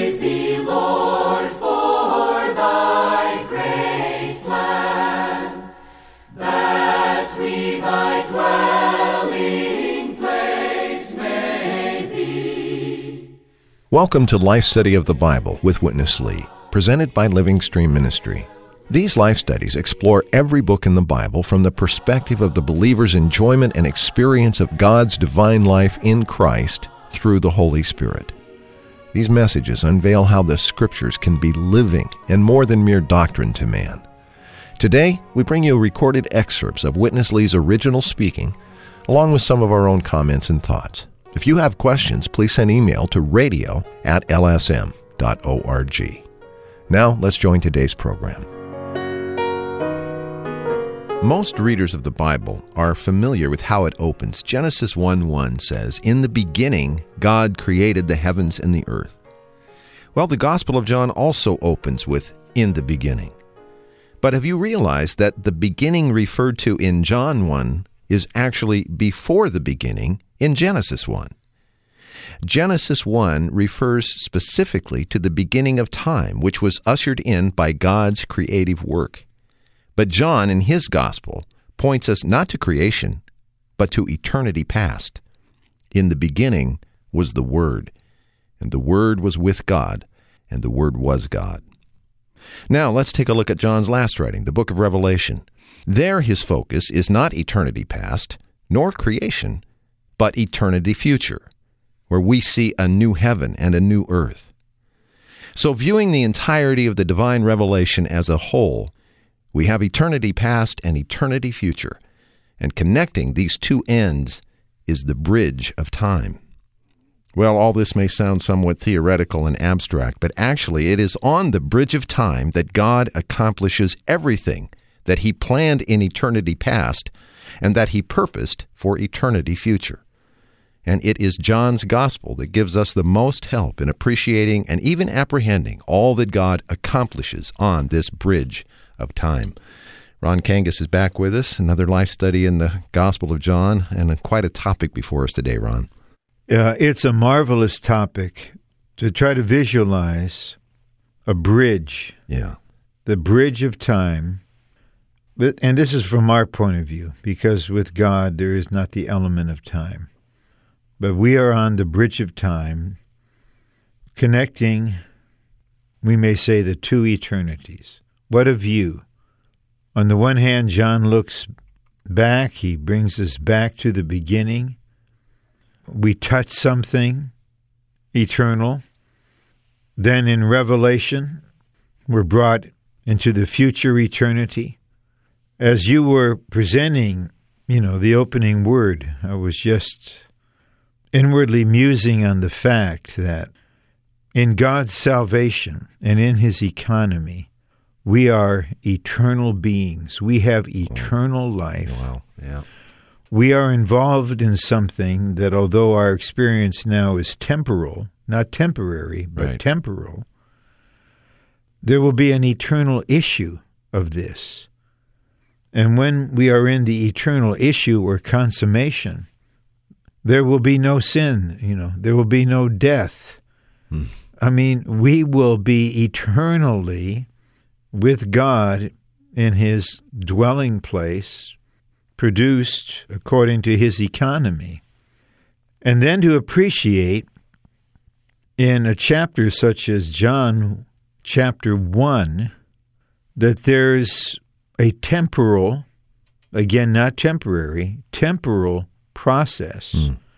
Praise thee, Lord, for thy great plan, that we thy dwelling place may be. Welcome to Life Study of the Bible with Witness Lee, presented by Living Stream Ministry. These life studies explore every book in the Bible from the perspective of the believer's enjoyment and experience of God's divine life in Christ through the Holy Spirit. These messages unveil how the Scriptures can be living and more than mere doctrine to man. Today, we bring you recorded excerpts of Witness Lee's original speaking, along with some of our own comments and thoughts. If you have questions, please send email to radio@lsm.org. Now, let's join today's program. Most readers of the Bible are familiar with how it opens. Genesis 1:1 says, "In the beginning, God created the heavens and the earth." Well, the Gospel of John also opens with, "In the beginning." But have you realized that the beginning referred to in John 1 is actually before the beginning in Genesis 1? Genesis 1 refers specifically to the beginning of time, which was ushered in by God's creative work. But John, in his gospel, points us not to creation, but to eternity past. In the beginning was the Word, and the Word was with God, and the Word was God. Now, let's take a look at John's last writing, the book of Revelation. There, his focus is not eternity past, nor creation, but eternity future, where we see a new heaven and a new earth. So, viewing the entirety of the divine revelation as a whole, we have eternity past and eternity future, and connecting these two ends is the bridge of time. Well, all this may sound somewhat theoretical and abstract, but actually it is on the bridge of time that God accomplishes everything that He planned in eternity past and that He purposed for eternity future. And it is John's gospel that gives us the most help in appreciating and even apprehending all that God accomplishes on this bridge of time. Ron Kangas is back with us, another life study in the Gospel of John, and quite a topic before us today, Ron. It's a marvelous topic to try to visualize a bridge, the bridge of time. And this is from our point of view, because with God there is not the element of time. But we are on the bridge of time, connecting, we may say, the two eternities. What a view. On the one hand, John looks back. He brings us back to the beginning. We touch something eternal. Then in Revelation, we're brought into the future eternity. As you were presenting, the opening word, I was just inwardly musing on the fact that in God's salvation and in His economy, we are eternal beings. We have eternal life. Wow. Yeah. We are involved in something that, although our experience now is temporal, not temporary, but right, temporal, there will be an eternal issue of this. And when we are in the eternal issue or consummation, there will be no sin, there will be no death. I mean, we will be eternally with God in His dwelling place, produced according to His economy. And then to appreciate in a chapter such as John chapter 1, that there's a temporal, again, not temporary, temporal process,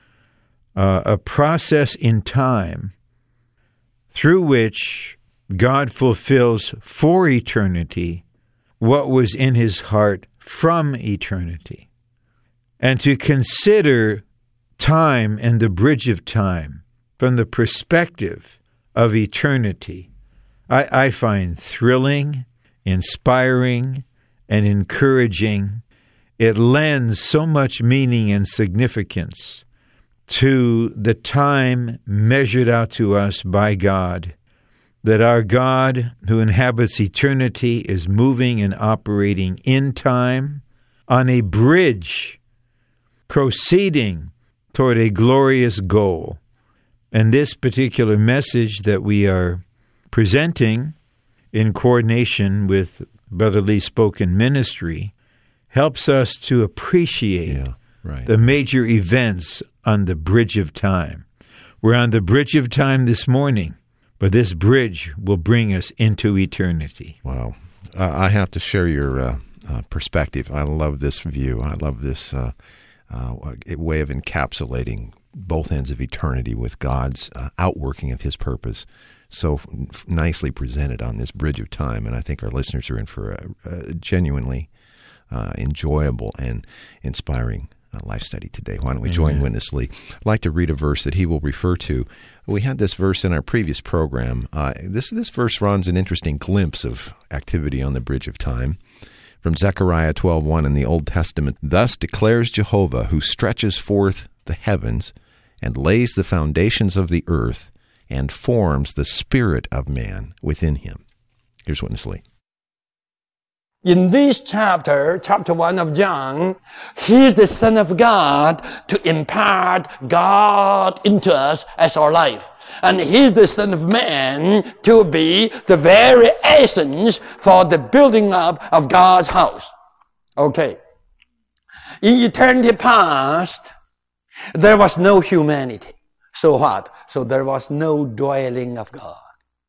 a process in time through which God fulfills for eternity what was in His heart from eternity. And to consider time and the bridge of time from the perspective of eternity, I find thrilling, inspiring, and encouraging. It lends so much meaning and significance to the time measured out to us by God, that our God, who inhabits eternity, is moving and operating in time on a bridge, proceeding toward a glorious goal. And this particular message that we are presenting in coordination with Brotherly Spoken Ministry helps us to appreciate the major events on the bridge of time. We're on the bridge of time this morning, but this bridge will bring us into eternity. Wow. I have to share your perspective. I love this view. I love this way of encapsulating both ends of eternity with God's outworking of his purpose so nicely presented on this bridge of time. And I think our listeners are in for a genuinely enjoyable and inspiring life study today. Why don't we join Witness Lee? I'd like to read a verse that he will refer to. We had this verse in our previous program. This verse runs an interesting glimpse of activity on the bridge of time. From Zechariah 12:1 in the Old Testament, "Thus declares Jehovah, who stretches forth the heavens and lays the foundations of the earth and forms the spirit of man within him." Here's Witness Lee. In this chapter 1 of John, he is the Son of God to impart God into us as our life. And he is the Son of Man to be the very essence for the building up of God's house. Okay. In eternity past, there was no humanity. So what? So there was no dwelling of God.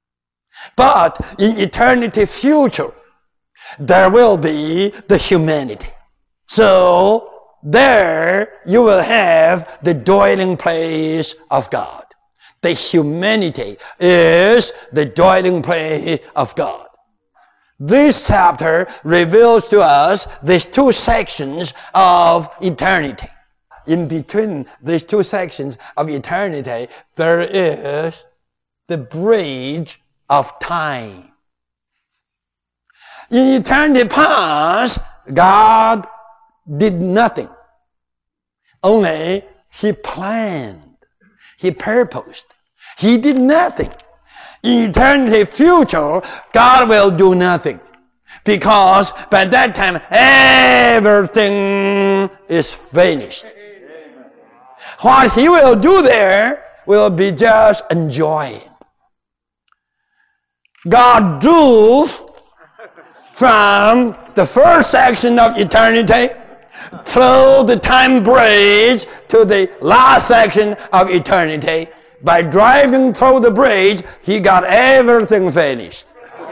But in eternity future, there will be the humanity. So there you will have the dwelling place of God. The humanity is the dwelling place of God. This chapter reveals to us these two sections of eternity. In between these two sections of eternity, there is the bridge of time. In eternity past, God did nothing. Only he planned. He purposed. He did nothing. In eternity future, God will do nothing. Because by that time, everything is finished. What he will do there will be just enjoying. God drove from the first section of eternity through the time bridge to the last section of eternity. By driving through the bridge, he got everything finished.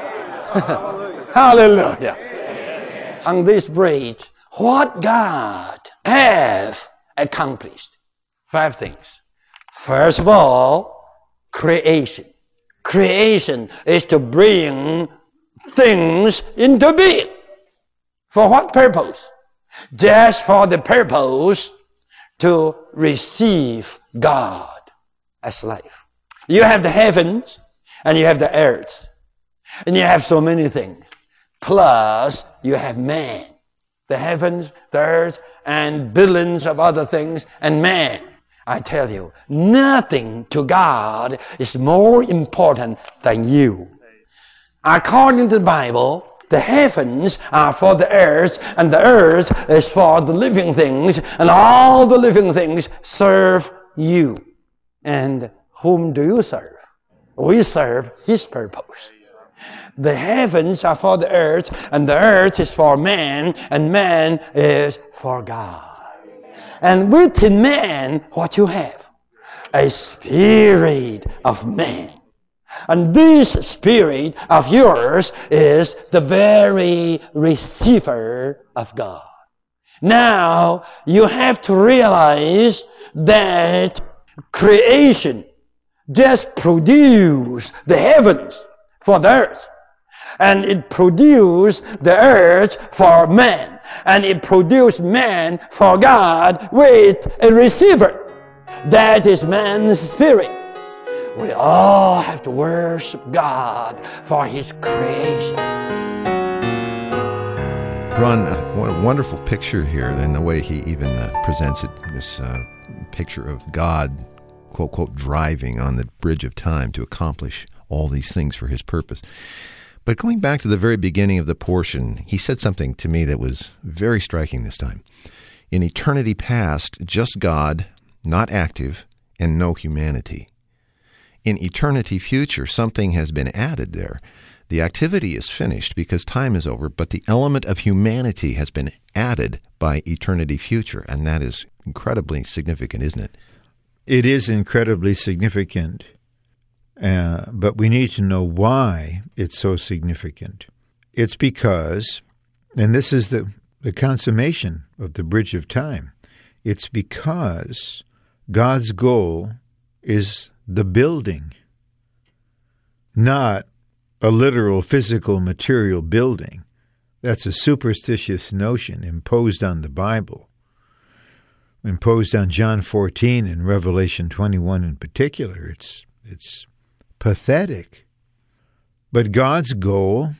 Hallelujah. On this bridge, what God has accomplished? 5 things. First of all, creation. Creation is to bring things into being. For what purpose? Just for the purpose to receive God as life. You have the heavens and you have the earth. And you have so many things. Plus, you have man. The heavens, the earth, and billions of other things, and man. I tell you, nothing to God is more important than you. According to the Bible, the heavens are for the earth, and the earth is for the living things, and all the living things serve you. And whom do you serve? We serve his purpose. The heavens are for the earth, and the earth is for man, and man is for God. And within man, what you have? A spirit of man. And this spirit of yours is the very receiver of God. Now, you have to realize that creation just produced the heavens for the earth. And it produced the earth for man. And it produced man for God with a receiver. That is man's spirit. We all have to worship God for his creation. Ron, what a wonderful picture here, and the way he even presents it, this picture of God, quote, quote, driving on the bridge of time to accomplish all these things for his purpose. But going back to the very beginning of the portion, he said something to me that was very striking this time. In eternity past, just God, not active, and no humanity. in eternity future, something has been added there. The activity is finished because time is over, but the element of humanity has been added by eternity future, and that is incredibly significant, isn't it? It is incredibly significant, but we need to know why it's so significant. It's because, and this is the consummation of the bridge of time, it's because God's goal is the building, not a literal physical material building. That's a superstitious notion imposed on the Bible, imposed on John 14 and Revelation 21 in particular. It's pathetic. But God's goal,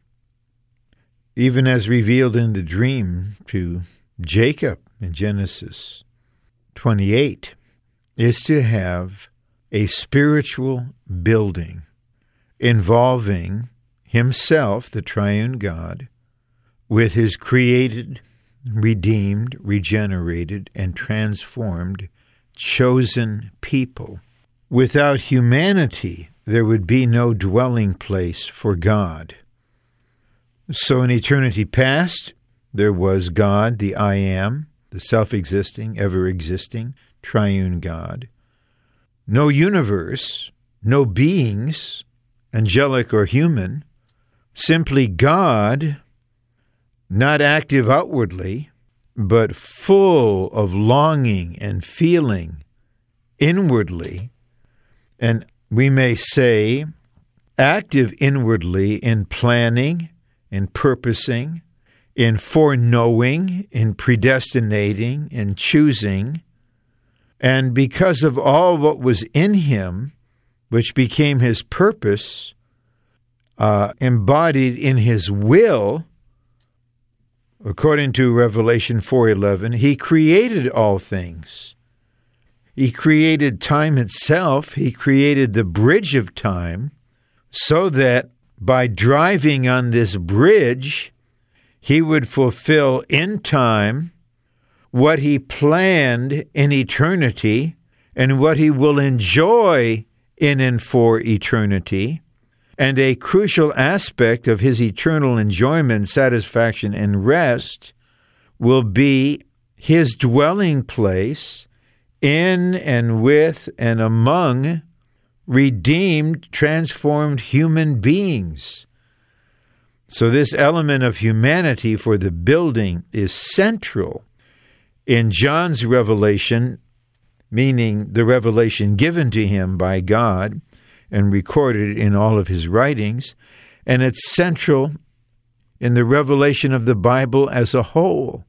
even as revealed in the dream to Jacob in Genesis 28, is to have a spiritual building involving himself, the triune God, with his created, redeemed, regenerated, and transformed, chosen people. Without humanity, there would be no dwelling place for God. So in eternity past, there was God, the I Am, the self-existing, ever-existing, triune God. No universe, no beings, angelic or human, simply God, not active outwardly, but full of longing and feeling inwardly, and we may say active inwardly in planning, in purposing, in foreknowing, in predestinating, in choosing, and because of all what was in him, which became his purpose, embodied in his will, according to Revelation 4:11, he created all things. He created time itself. He created the bridge of time so that by driving on this bridge, he would fulfill in time what he planned in eternity and what he will enjoy in and for eternity. And a crucial aspect of his eternal enjoyment, satisfaction, and rest will be his dwelling place in and with and among redeemed, transformed human beings. So this element of humanity for the building is central in John's revelation, meaning the revelation given to him by God and recorded in all of his writings, and it's central in the revelation of the Bible as a whole.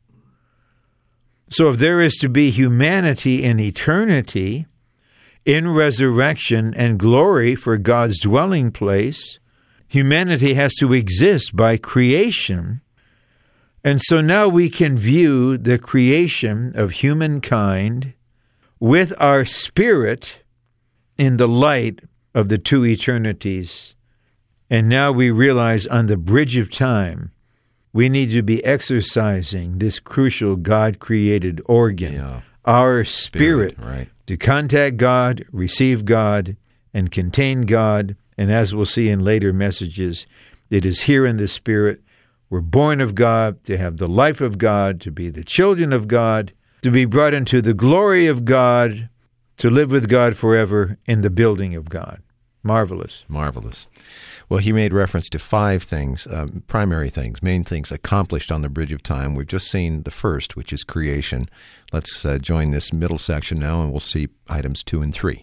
So if there is to be humanity in eternity, in resurrection and glory for God's dwelling place, humanity has to exist by creation. And so now we can view the creation of humankind with our spirit in the light of the two eternities. And now we realize on the bridge of time, we need to be exercising this crucial God-created organ, our spirit, right, to contact God, receive God, and contain God. And as we'll see in later messages, it is here in the Spirit. We're born of God, to have the life of God, to be the children of God, to be brought into the glory of God, to live with God forever in the building of God. Marvelous. Marvelous. Well, he made reference to 5 things, primary things, main things accomplished on the bridge of time. We've just seen the first, which is creation. Let's join this middle section now, and we'll see items 2 and 3.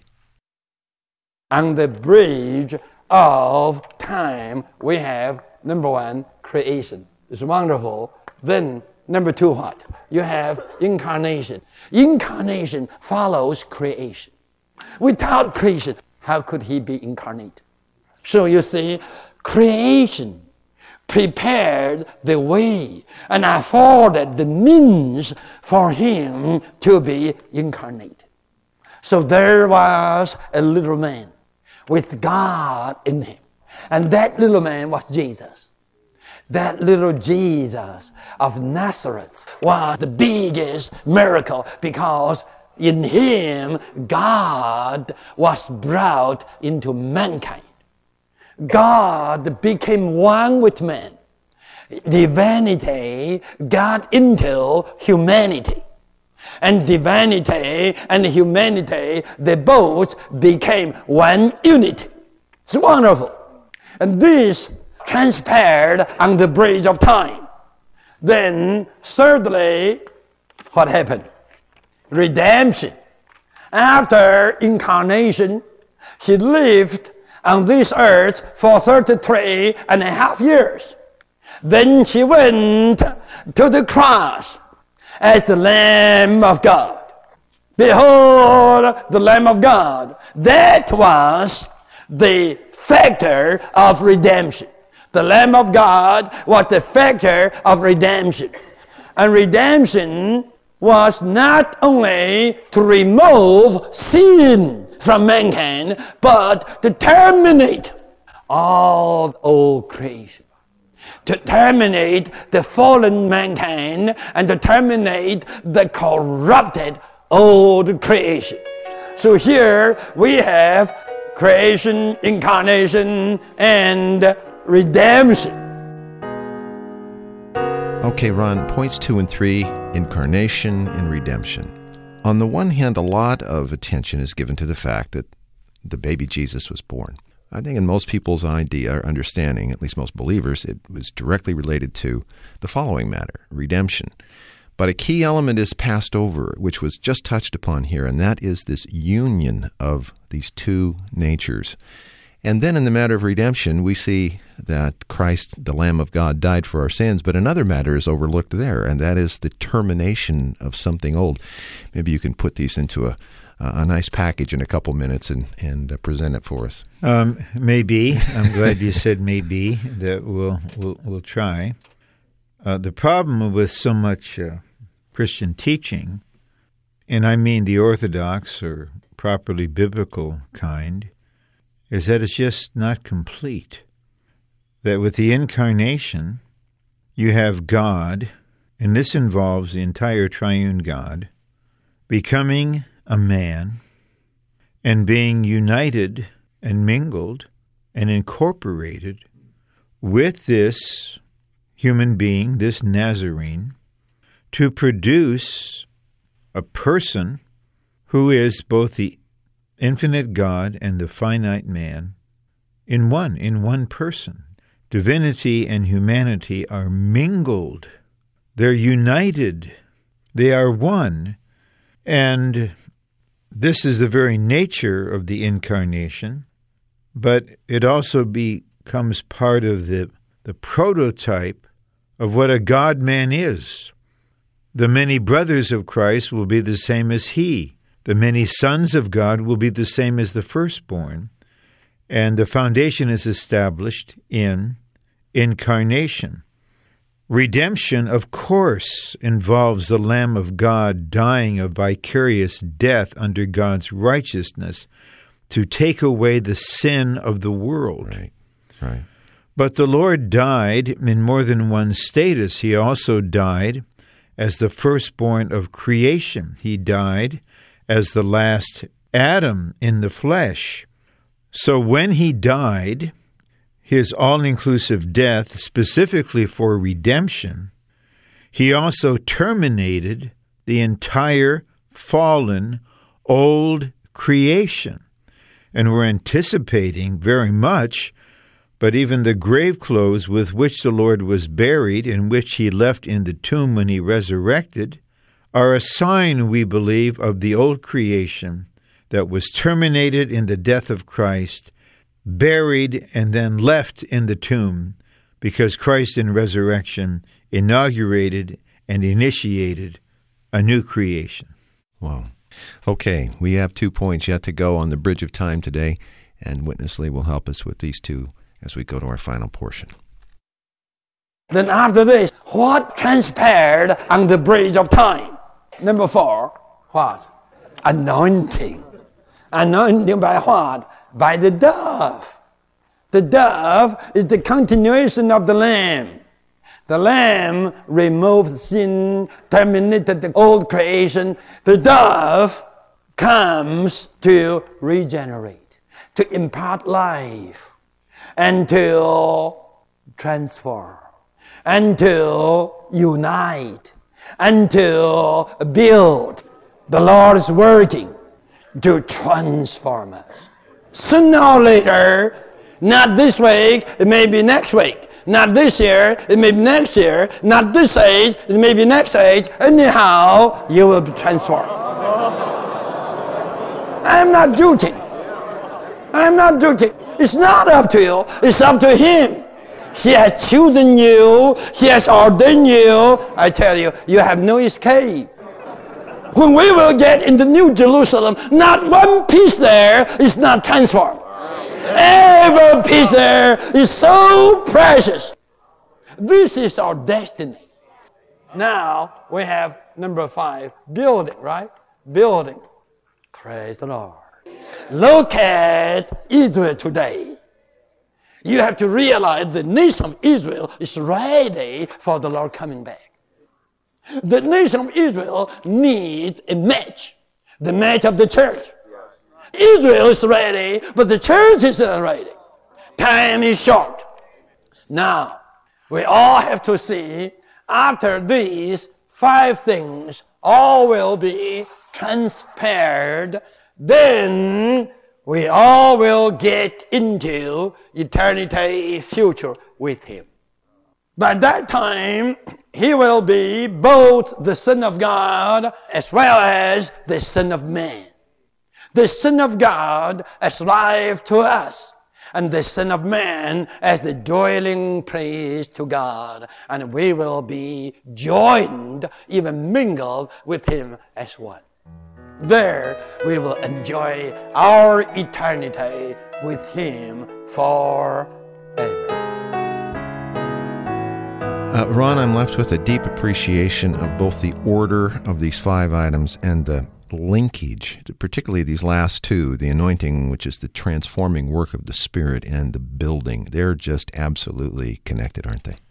On the bridge of time, we have, number 1, creation. It's wonderful. Then, number 2, what? You have incarnation. Incarnation follows creation. Without creation, how could he be incarnate? So you see, creation prepared the way and afforded the means for him to be incarnate. So there was a little man with God in him. And that little man was Jesus. That little Jesus of Nazareth was the biggest miracle because In him, God was brought into mankind. God became one with man. Divinity got into humanity. And divinity and humanity, they both became one unity. It's wonderful. And this transpired on the bridge of time. Then, thirdly, what happened? Redemption. After incarnation, he lived on this earth for 33 and a half years. Then he went to the cross as the Lamb of God. Behold, the Lamb of God. That was the factor of redemption. The Lamb of God was the factor of redemption. And redemption was not only to remove sin from mankind, but to terminate all old creation. To terminate the fallen mankind and to terminate the corrupted old creation. So here we have creation, incarnation, and redemption. Okay, Ron, points 2 and 3, incarnation and redemption. On the one hand, a lot of attention is given to the fact that the baby Jesus was born. I think in most people's idea or understanding, at least most believers, it was directly related to the following matter, redemption. But a key element is passed over, which was just touched upon here, and that is this union of these two natures. And then in the matter of redemption, we see that Christ, the Lamb of God, died for our sins, but another matter is overlooked there, and that is the termination of something old. Maybe you can put these into a nice package in a couple minutes and present it for us. Maybe. I'm glad you said maybe. That we'll try. The problem with so much Christian teaching, and I mean the orthodox or properly biblical kind, is that it's just not complete. That with the incarnation, you have God, and this involves the entire triune God, becoming a man and being united and mingled and incorporated with this human being, this Nazarene, to produce a person who is both the infinite God and the finite man in one person. Divinity and humanity are mingled. They're united. They are one. And this is the very nature of the incarnation, but it also becomes part of the prototype of what a God-man is. The many brothers of Christ will be the same as he. The many sons of God will be the same as the firstborn. And the foundation is established in incarnation. Redemption, of course, involves the Lamb of God dying a vicarious death under God's righteousness to take away the sin of the world. Right. But the Lord died in more than one status. He also died as the firstborn of creation. He died as the last Adam in the flesh. So when he died, his all-inclusive death, specifically for redemption, he also terminated the entire fallen old creation. And we're anticipating very much, but even the grave clothes with which the Lord was buried and which he left in the tomb when he resurrected are a sign, we believe, of the old creation that was terminated in the death of Christ, buried, and then left in the tomb because Christ in resurrection inaugurated and initiated a new creation. Wow. Okay, we have 2 points yet to go on the bridge of time today, and Witness Lee will help us with these two as we go to our final portion. Then after this, what transpired on the bridge of time? Number 4, what? Anointing. Anointing by what? By the dove. The dove is the continuation of the Lamb. The Lamb removed sin, terminated the old creation. The dove comes to regenerate, to impart life, and to transform, and to unite, and to build. The Lord is working to transform us. Sooner or later, not this week, it may be next week. Not this year, it may be next year. Not this age, it may be next age. Anyhow, you will be transformed. I'm not joking. I'm not joking. It's not up to you. It's up to Him. He has chosen you. He has ordained you. I tell you, you have no escape. When we will get into New Jerusalem, not one piece there is not transformed. Every piece there is so precious. This is our destiny. Now we have number 5, building, right? Building. Praise the Lord. Look at Israel today. You have to realize the nation of Israel is ready for the Lord coming back. The nation of Israel needs a match, the match of the church. Israel is ready, but the church is not ready. Time is short. Now, we all have to see, after these 5 things, all will be transpired, then we all will get into eternity future with Him. By that time, He will be both the Son of God as well as the Son of Man. The Son of God as life to us, and the Son of Man as the dwelling place to God. And we will be joined, even mingled with Him as one. There we will enjoy our eternity with Him forever. Ron, I'm left with a deep appreciation of both the order of these 5 items and the linkage, particularly these last 2, the anointing, which is the transforming work of the Spirit, and the building. They're just absolutely connected, aren't they?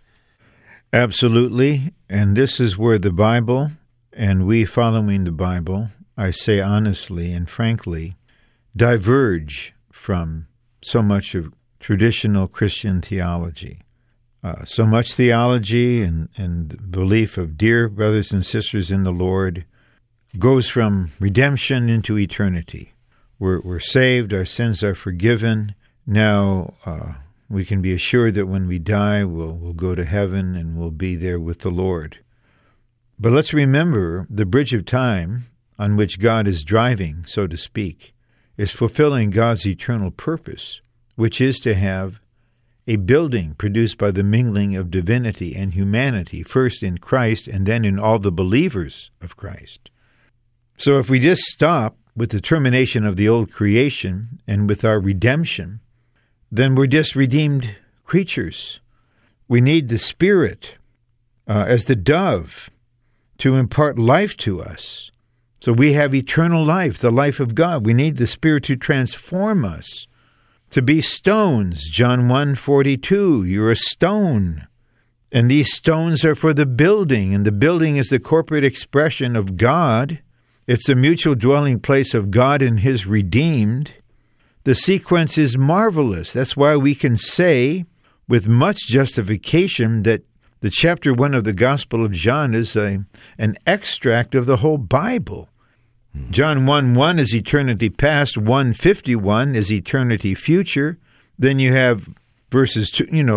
Absolutely. And this is where the Bible, and we following the Bible, I say honestly and frankly, diverge from so much of traditional Christian theology. So much theology and belief of dear brothers and sisters in the Lord goes from redemption into eternity. We're saved, our sins are forgiven. Now we can be assured that when we die, we'll go to heaven and we'll be there with the Lord. But let's remember the bridge of time on which God is driving, so to speak, is fulfilling God's eternal purpose, which is to have a building produced by the mingling of divinity and humanity, first in Christ and then in all the believers of Christ. So if we just stop with the termination of the old creation and with our redemption, then we're just redeemed creatures. We need the Spirit as the dove to impart life to us. So we have eternal life, the life of God. We need the Spirit to transform us, to be stones. John 1:42, you're a stone. And these stones are for the building, and the building is the corporate expression of God. It's the mutual dwelling place of God and His redeemed. The sequence is marvelous. That's why we can say with much justification that the chapter 1 of the Gospel of John is an extract of the whole Bible. John 1:1 is eternity past, 1:51 is eternity future. Then you have verses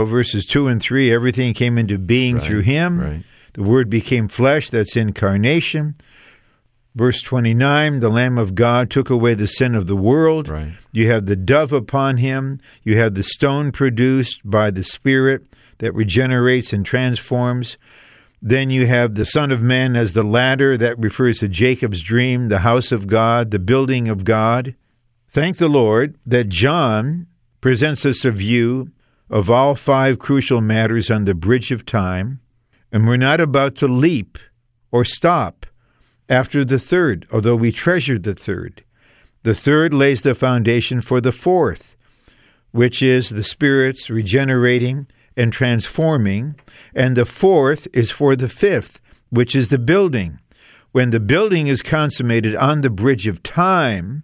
2 and 3, everything came into being through Him. Right. The Word became flesh, that's incarnation. Verse 29, the Lamb of God took away the sin of the world. Right. You have the dove upon Him. You have the stone produced by the Spirit that regenerates and transforms. Then you have the Son of Man as the ladder. That refers to Jacob's dream, the house of God, the building of God. Thank the Lord that John presents us a view of all 5 crucial matters on the bridge of time, and we're not about to leap or stop after the third, although we treasure the third. The third lays the foundation for the fourth, which is the Spirit's regenerating and transforming, and the fourth is for the fifth, which is the building. When the building is consummated on the bridge of time,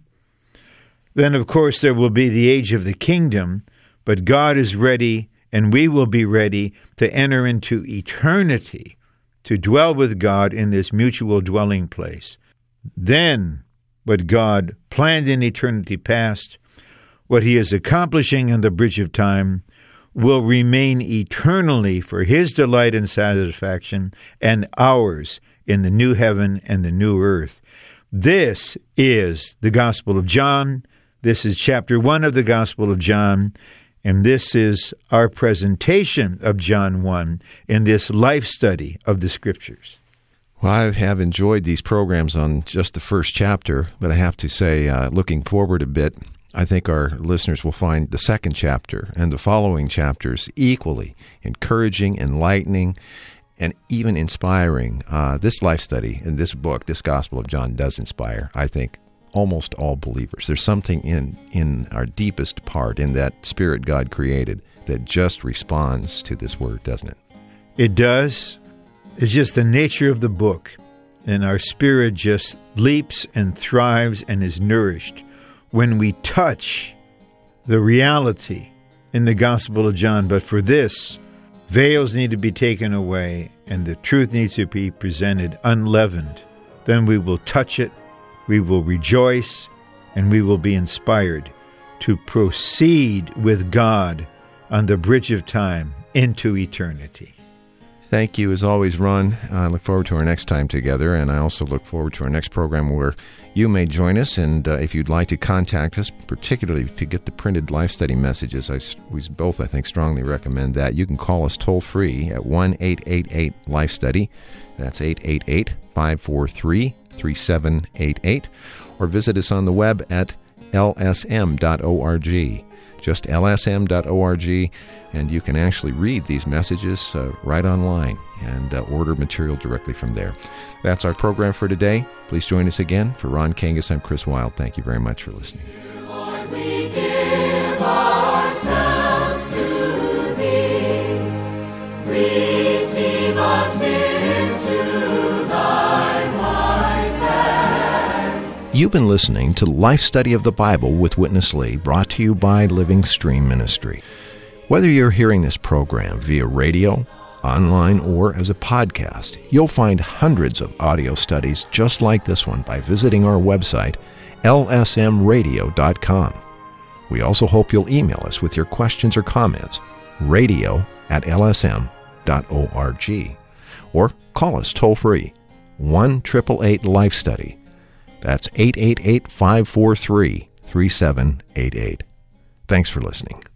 then of course there will be the age of the kingdom, but God is ready, and we will be ready to enter into eternity, to dwell with God in this mutual dwelling place. Then, what God planned in eternity past, what he is accomplishing on the bridge of time, will remain eternally for his delight and satisfaction, and ours in the new heaven and the new earth. This is the Gospel of John. This is chapter 1 of the Gospel of John, and this is our presentation of John 1 in this life study of the Scriptures. Well, I have enjoyed these programs on just the first chapter, but I have to say, looking forward a bit, I think our listeners will find the second chapter and the following chapters equally encouraging, enlightening, and even inspiring. This life study in this book, this Gospel of John, does inspire, I think, almost all believers. There's something in our deepest part, in that spirit God created, that just responds to this word, doesn't it? It does. It's just the nature of the book, and our spirit just leaps and thrives and is nourished when we touch the reality in the Gospel of John. But for this, veils need to be taken away, and the truth needs to be presented unleavened. Then we will touch it, we will rejoice, and we will be inspired to proceed with God on the bridge of time into eternity. Thank you, as always, Ron. I look forward to our next time together, and I also look forward to our next program where you may join us. And if you'd like to contact us, particularly to get the printed life study messages, we both, I think, strongly recommend that. You can call us toll-free at 1-888-LIFE-STUDY. That's 888-543-3788. Or visit us on the web at lsm.org. Just lsm.org, and you can actually read these messages right online and order material directly from there. That's our program for today. Please join us again. For Ron Kangas, I'm Chris Wilde. Thank you very much for listening. Lord, we give ourselves to Thee. Receive us into Thy wise hands. You've been listening to Life Study of the Bible with Witness Lee, brought to you by Living Stream Ministry. Whether you're hearing this program via radio, online, or as a podcast, you'll find hundreds of audio studies just like this one by visiting our website, lsmradio.com. We also hope you'll email us with your questions or comments, radio@lsm.org, or call us toll-free, 1-888-LIFE-STUDY. That's 888-543-3788. Thanks for listening.